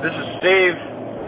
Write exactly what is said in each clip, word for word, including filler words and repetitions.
This is Steve.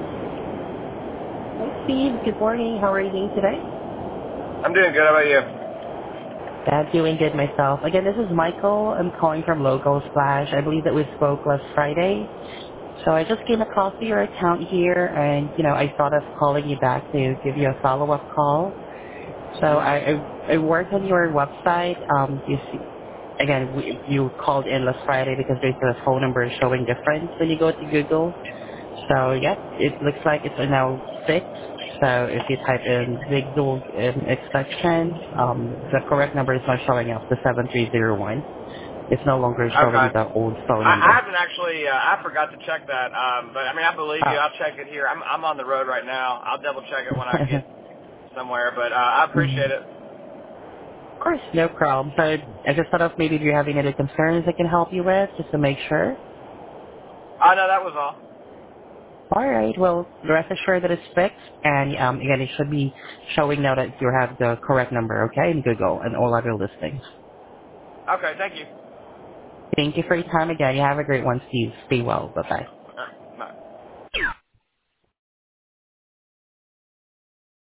Hi, Steve. Good morning. How are you doing today? I'm doing good. How about you? I'm doing good myself. Again, this is Michael. I'm calling from Local Splash. I believe that we spoke last Friday. So I just came across your account here, and, you know, I thought of calling you back to give you a follow-up call. So I, I, I worked on your website. Um, you see, again, we, you called in last Friday because there's a phone number showing different when you go to Google. So yep, it looks like it's now fixed. So if you type in Zigzag in extension, um, the correct number is not showing up, the seven three zero one. It's no longer Okay. showing the old phone I, I number. haven't actually. Uh, I forgot to check that. Um, but I mean, I believe you. Oh. I'll check it here. I'm I'm on the road right now. I'll double check it when I get somewhere. But uh, I appreciate Mhm. it. Of course, no problem. So I just thought of maybe if you're having any concerns I can help you with, just to make sure. Oh no, that was all. All right, well, rest assured that it's fixed, and um, again, it should be showing now that you have the correct number, okay, in Google and all other listings. Okay, thank you. Thank you for your time again. You have a great one, Steve. Stay well. Bye-bye.